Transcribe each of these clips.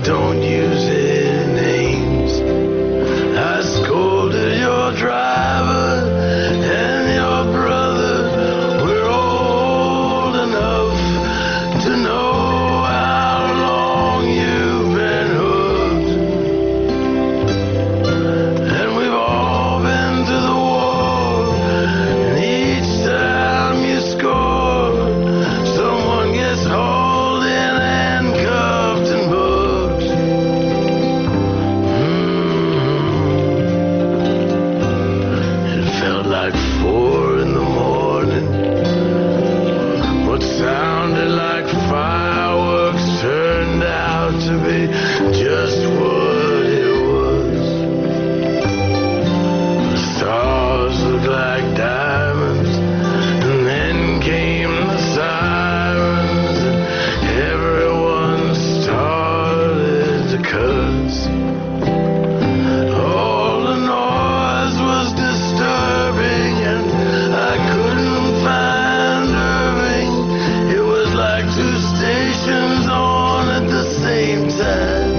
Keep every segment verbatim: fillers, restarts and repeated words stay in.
don't use any names. I scolded your driver and your brother. We're old enough to know how long you've been hooked. And we've all been to the war, and each time you score, someone gets hauled in handcuffed and booked. Mm. It felt like four in the morning. What sounded like fireworks turned out to be just what it was. The stars looked like diamonds, and then came the sirens, and everyone started to cuss. All the noise was disturbing, and I couldn't find Irving. It was like two stations on at the same time.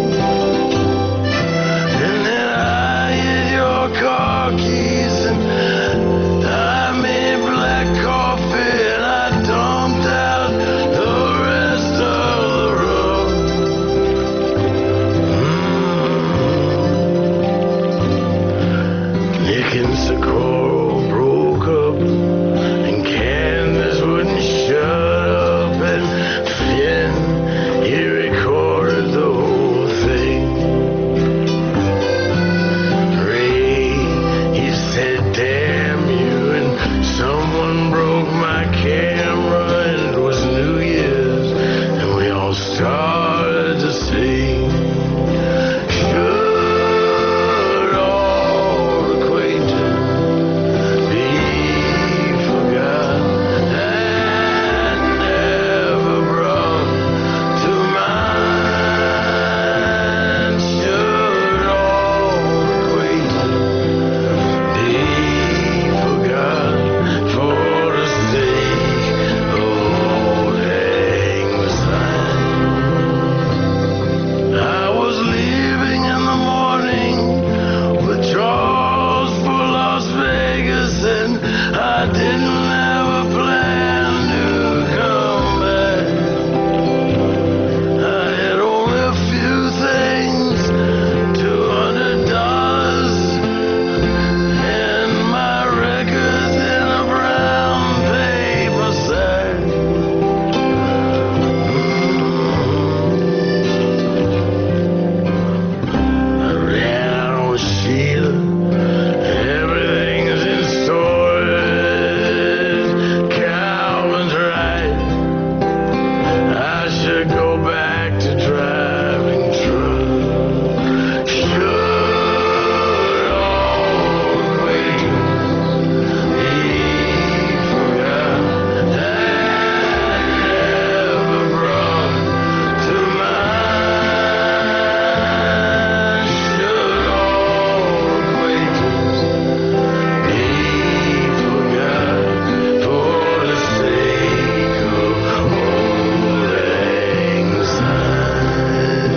And then I hid your car keys, and I made black coffee, and I dumped out the rest of the rum. Mm. Nick and Socorro broke up, and Candace wouldn't shut up, and Finn, he recorded the whole thing. Ray, he said, damn you, and someone broke my camera, and it was New Year's, and we all started to sing. Should all acquaintance be forgot and never brought to mind? Should all acquaintance be forgot for the sake of old Lang Syne? I was leaving in the morning with Charles for Las Vegas, and I didn't have a plan to come back. I had only a few things, two hundred dollars, and my records in a brown paper sack. I ran out on Sheila. Everything's in storage. Calvin's right. I should go back to driving truck. Should all acquaintance be forgot and never brought to mind? Should all acquaintance be forgot for the sake of old Lang Syne?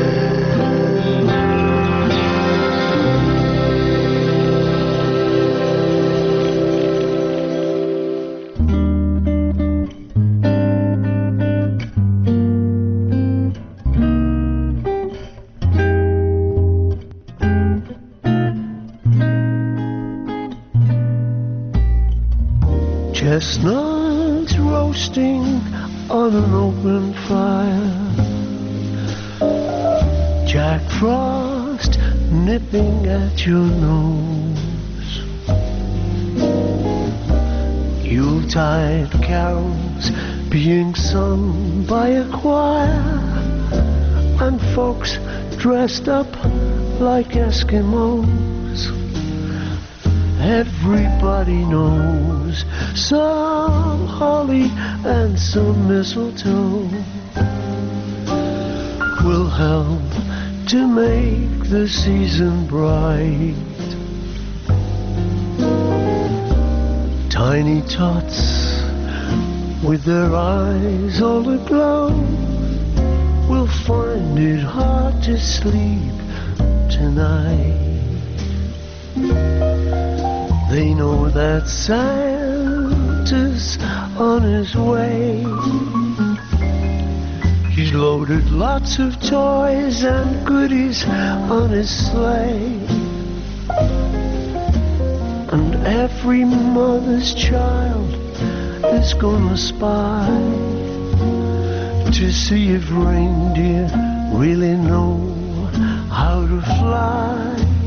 Chestnuts roasting on an open fire, Jack Frost nipping at your nose, Yuletide carols being sung by a choir, and folks dressed up like Eskimos. Everybody knows some holly and some mistletoe will help to make the season bright. Tiny tots with their eyes all aglow will find it hard to sleep tonight. They know that Santa's on his way. He's loaded lots of toys and goodies on his sleigh. And every mother's child is gonna spy to see if reindeer really know how to fly.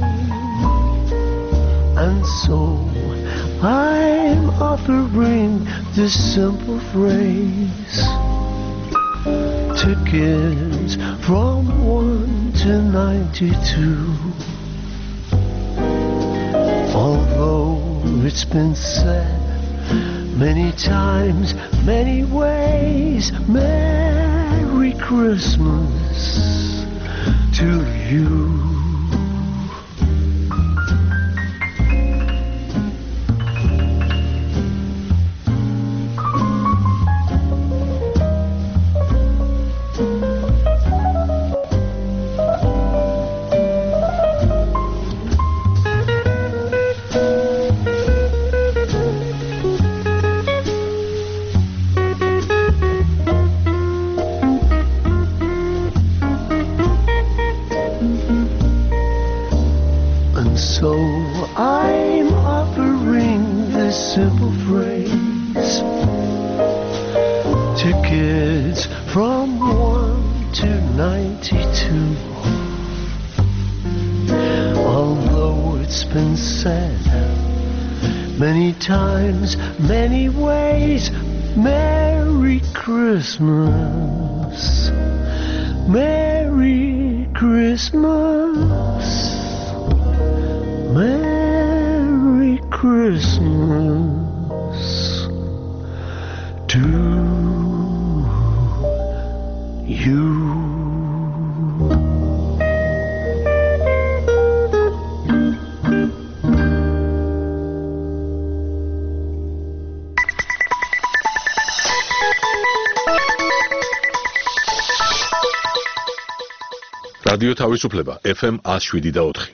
And so I'm offering this simple phrase to kids from one to ninety-two. Although it's been said many times, many ways, Merry Christmas to you. So I'm offering this simple phrase to kids from one to ninety-two. Although it's been said many times, many ways, Merry Christmas, Merry Christmas, Merry Christmas to you. რადიო თავისუფლება ეფ ემ one oh seven და four.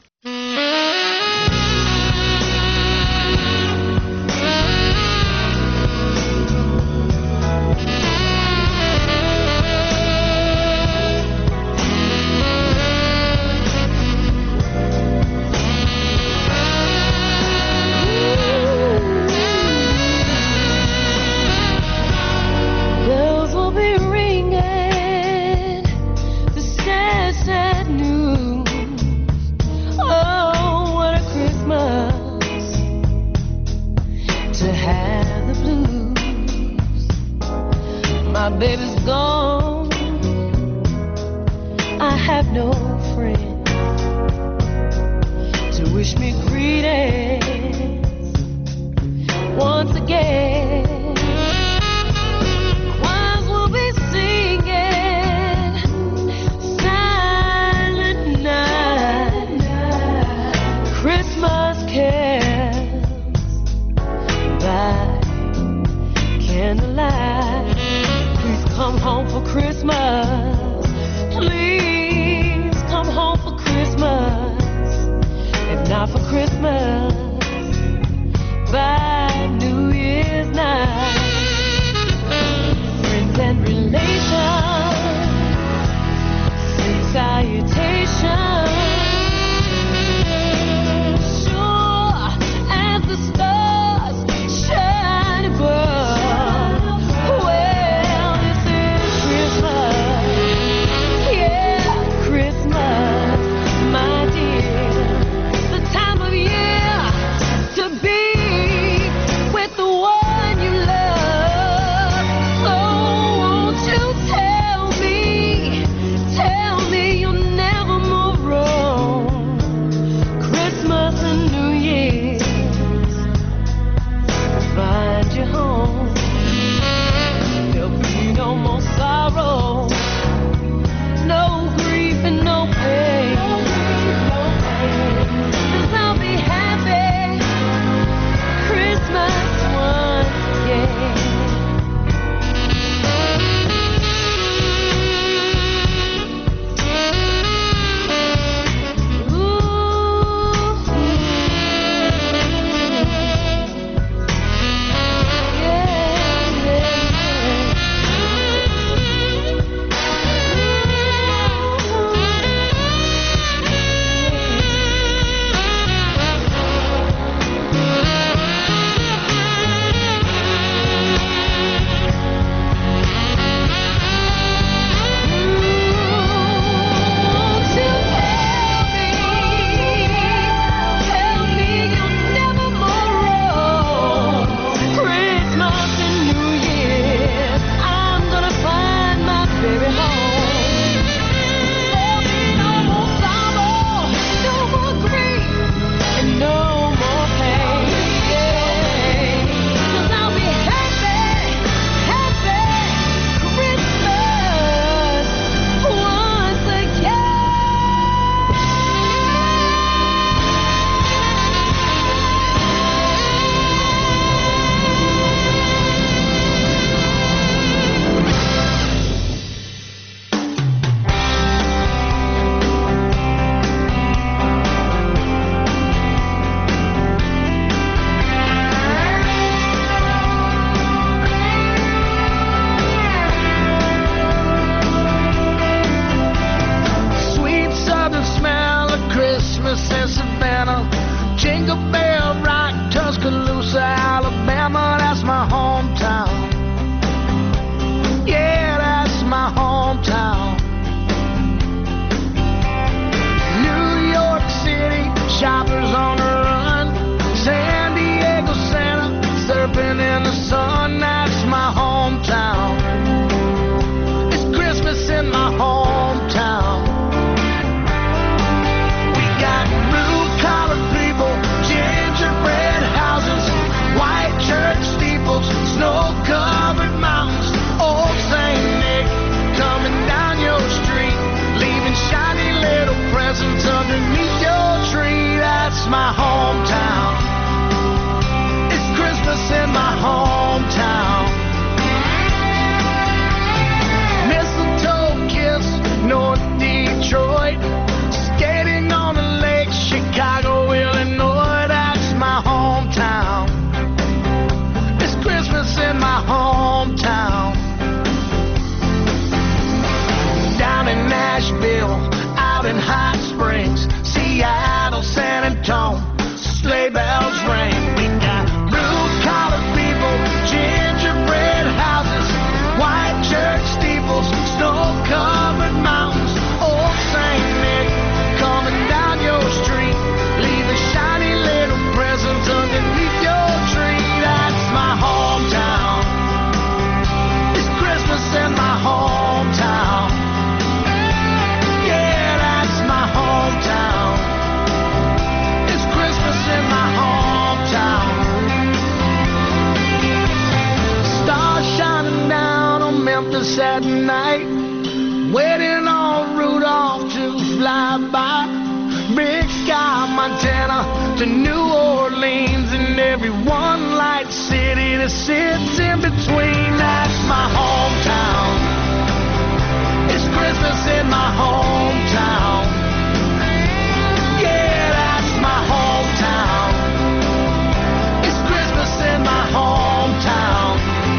Baby's gone, I have no friend to wish me greetings once again. Choirs will be singing Silent Night, Christmas carols by candlelight. Come home for Christmas, please come home for Christmas. If not for Christmas, by New Year's night. at night, waiting on Rudolph to fly by. Big Sky, Montana to New Orleans, and every one light city that sits in between. That's my hometown. It's Christmas in my hometown. Yeah, that's my hometown. It's Christmas in my hometown.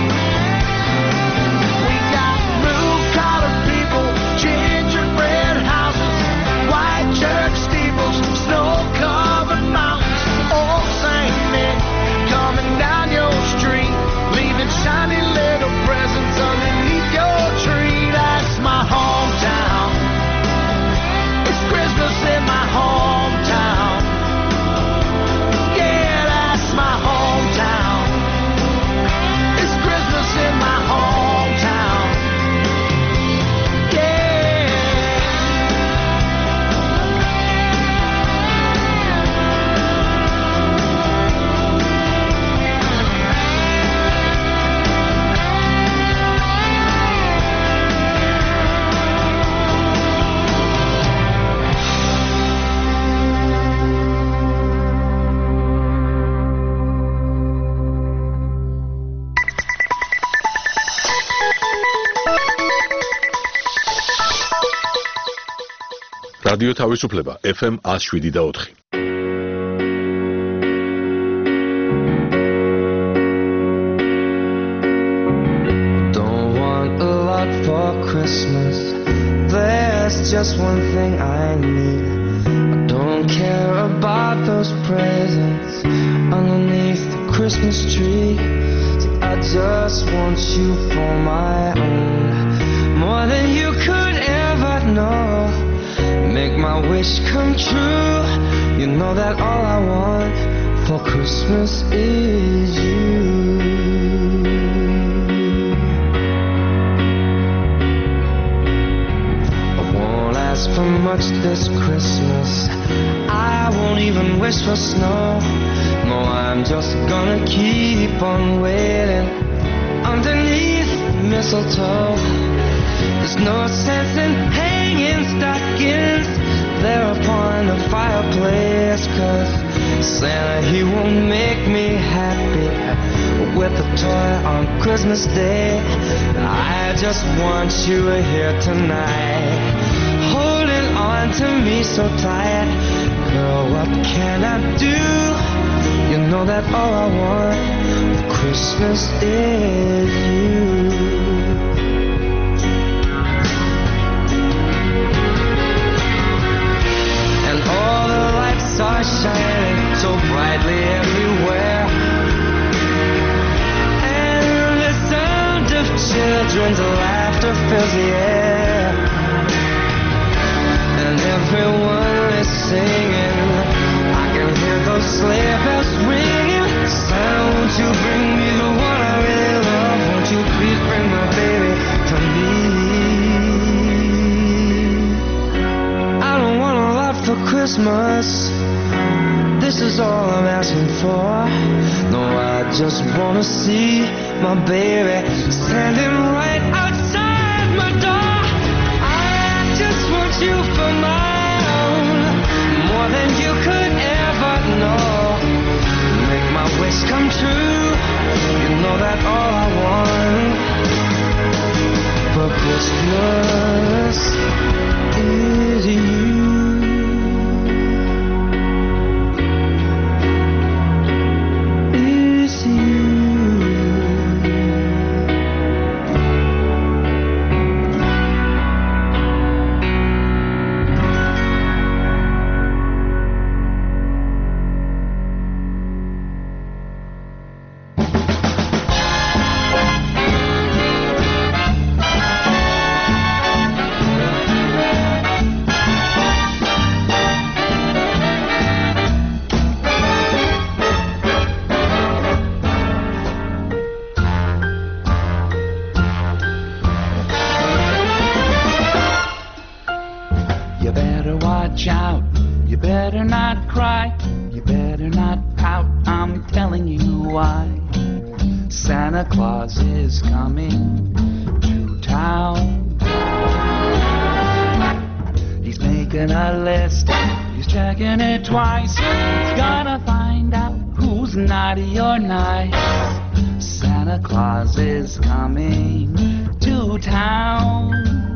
We got blue-collar people, gingerbread houses, white church steeples, snow-covered mountains, old Saint Nick coming down your street, leaving shiny little presents underneath your tree. That's my hometown. It's Christmas in my hometown. Yeah, that's my hometown. It's Christmas in my hometown. Yeah. რადიო თავისუფლება ეფ ემ one oh seven და four. Don't want a lot for Christmas. There's just one thing I need. I don't care about those presents underneath the Christmas tree. See, I just want you for my own, more than you could ever know. Make my wish come true. You know that all I want for Christmas is you. I won't ask for much this Christmas. I won't even wish for snow. No, I'm just gonna keep on waiting underneath mistletoe. There's no sense in hanging stockings there upon the fireplace, 'cause Santa, he won't make me happy with a toy on Christmas Day. I just want you here tonight, holding on to me so tight. Girl, what can I do? You know that all I want for Christmas is you. Are shining so brightly everywhere, and the sound of children's laughter fills the air, and everyone is singing. I can hear those sleigh bells ringing. Santa, won't you bring me the one I really love? Won't you please bring my baby to me? I don't want a lot for Christmas. This is all I'm asking for. No, I just wanna see my baby standing right outside my door. I just want you for my own, more than you could ever know. Make my wish come true. You know that all I want for Christmas is you. Santa Claus is coming to town. town. He's making a list, he's checking it twice. He's gonna find out who's naughty or nice. Santa Claus is coming to town.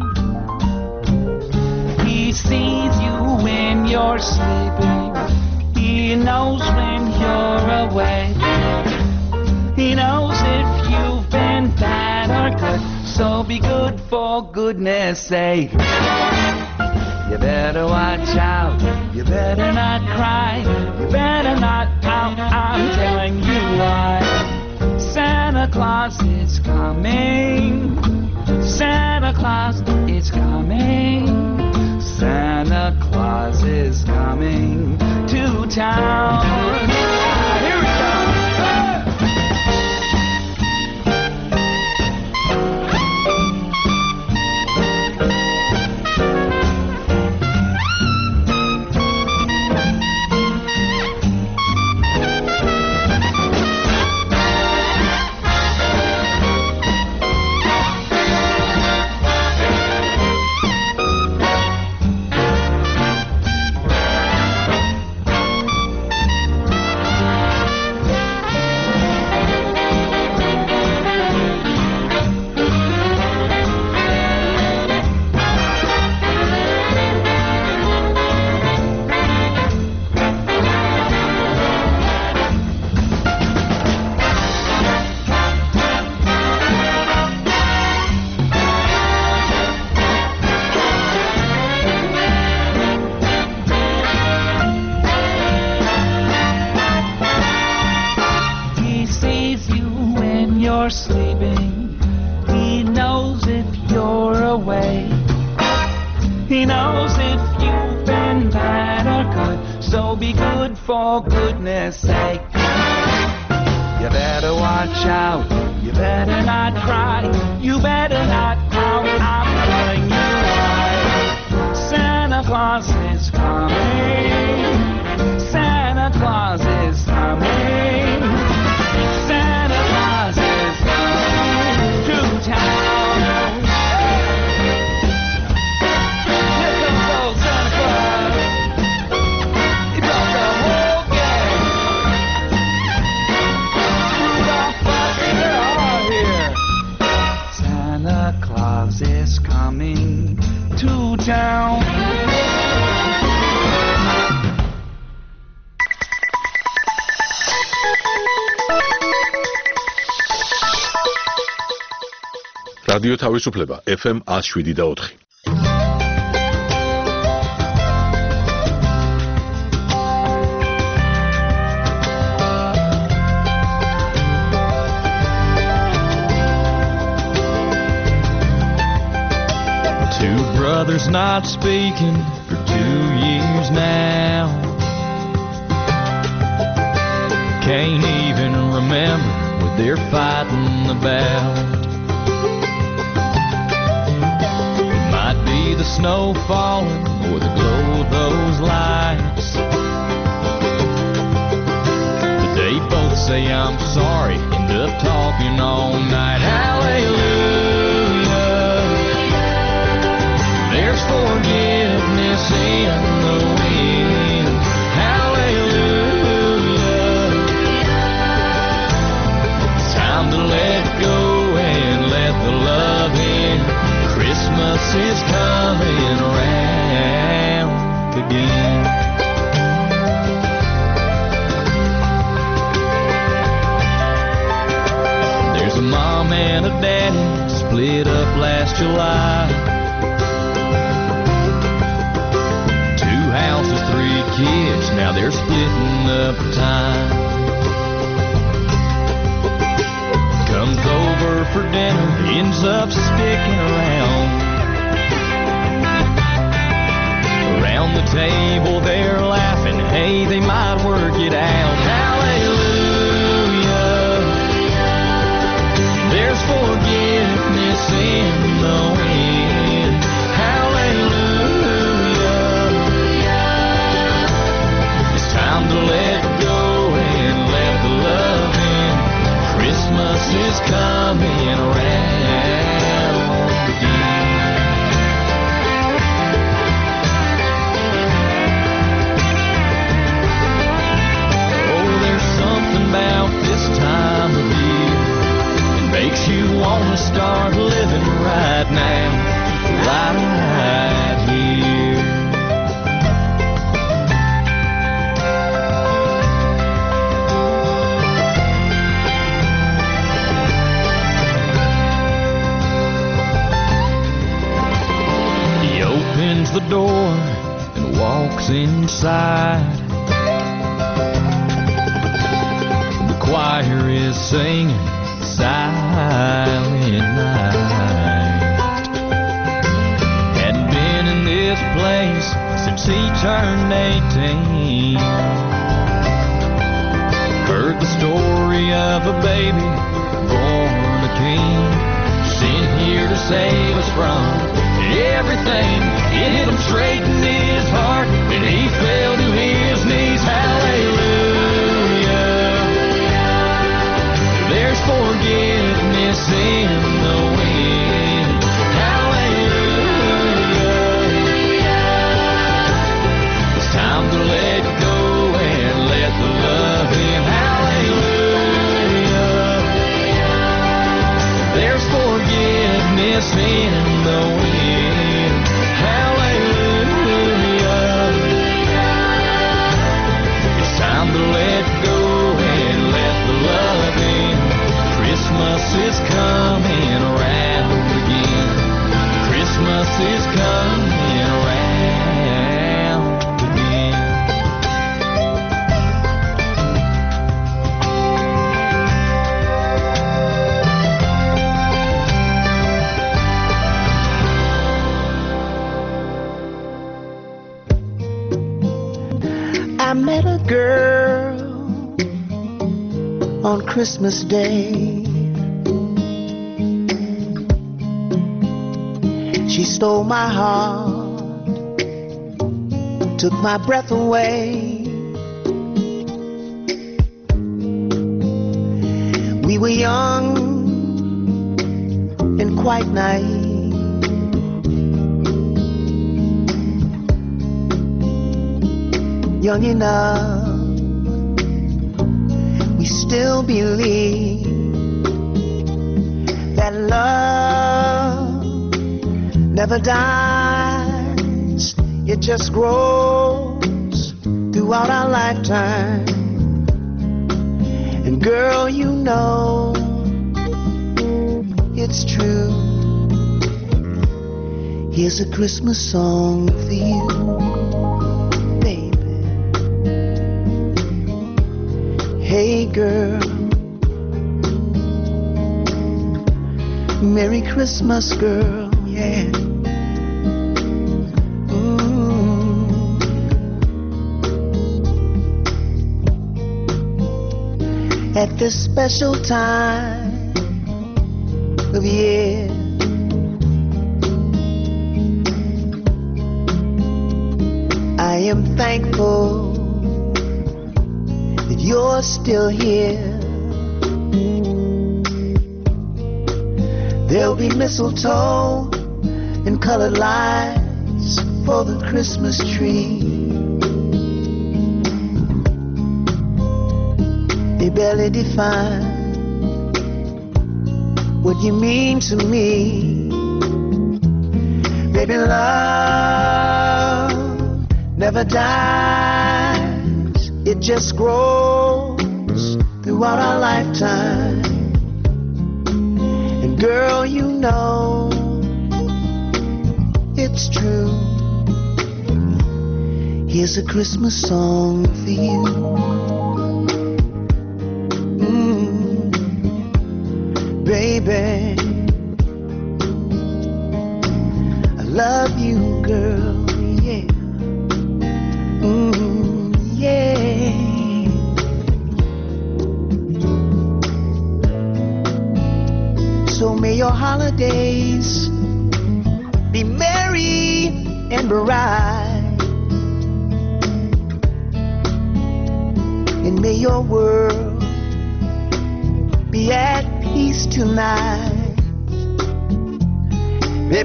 He sees you when you're sleeping. He knows when you're awake. He knows if you've been bad or good. So be good for goodness sake. You better watch out. You better not cry. You better not pout. I'm telling you why. Santa Claus is coming. Santa Claus is coming. Santa Claus is coming to town. Ah, here we go. Sleeping. He knows if you're awake. He knows if you've been bad or good. So be good for goodness sake. You better watch out. You better not cry. You better not pout. I'm telling you why. Santa Claus is coming. Santa Claus is coming. Santa Claus is coming to town. Here comes old Santa Claus. He brought the whole gang. Rudolph, Buster, they're all here. Santa Claus is coming to town. რადიო თავისუფლება ეფ ემ one oh seven და four. Two brothers not speaking for two years now. Can't even remember what they're fighting about. The snow falling or the glow of those lights. But they both say I'm sorry, end up talking all night. Hallelujah, there's forgiveness in the wind. Hallelujah, it's time to let go and let the love in. Christmas is coming around again. There's a mom and a daddy split up last July. Two houses, three kids, now they're splitting up time. Comes over for dinner, ends up sticking around. Around the table they're laughing, hey, they might work it out. Hallelujah, there's forgiveness in the wind. Hallelujah, it's time to let go and let the love in. Christmas is coming around. door and walks inside. The choir is singing Silent Night. Hadn't been in this place since he turned eighteen. Heard the story of a baby born a king, sent here to save us from everything. It hit him straight in his heart, and he fell to his knees. Hallelujah. There's forgiveness in the wind. Hallelujah. It's time to let go and let the love in. Hallelujah. There's forgiveness in the wind. Hallelujah. It's time to let go and let the love in. Christmas is coming around again. Christmas is coming around again. I met a girl on Christmas Day. She stole my heart, took my breath away. We were young and quite naive. Young enough, we still believe that love never dies. It just grows throughout our lifetime. And girl, you know it's true. Here's a Christmas song for you. Hey girl, Merry Christmas girl, yeah. Mm. At this special time of year, I am thankful you're still here. There'll be mistletoe and colored lights for the Christmas tree. They barely define what you mean to me. Baby, love never dies. It just grows throughout our lifetime. And girl, you know it's true. Here's a Christmas song for you. Mm, baby, I love you, girl, yeah. Mm. Yeah. So may your holidays be merry and bright, and may your world be at peace tonight. Baby,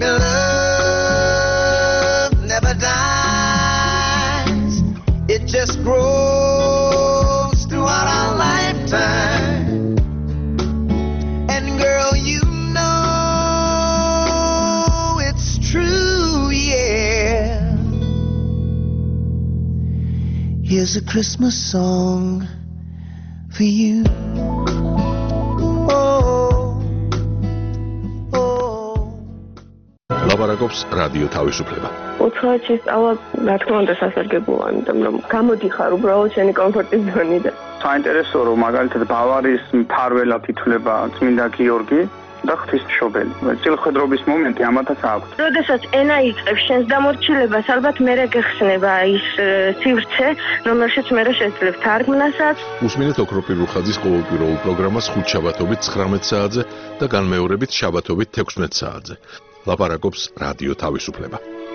love never dies. It just grows throughout our lifetime. And girl, you know it's true, yeah. Here's a Christmas song for you. ლაპარაკობს რადიო თავისუფლება. უცხოეთში სწავლა, რა თქმა უნდა, სასარგებლოა, იმიტომ რომ გამოდიხარ უბრალოდ შენი კომფორტის ზონიდან. საინტერესოა, რომ მაგალითად ბავარიის მფარველად ითვლება წმინდა გიორგი და ღვთისმშობელი. წილხედრობის მომენტი ამათაც აქვს. როდესაც ენა იწყებს შენს დამორჩილებას, ალბათ მერე გეხსნება ის სივრცე, რომელშიც მერე შეძლებ თარგმნასაც. უსმინეთ ოქროპირ რუხაძის ყოველკვირეულ პროგრამას ხუთშაბათობით ცხრამეტ საათზე და განმეორებით შაბათობით თექვსმეტ საათზე. ლაპარაკობს რადიო თავისუფლება.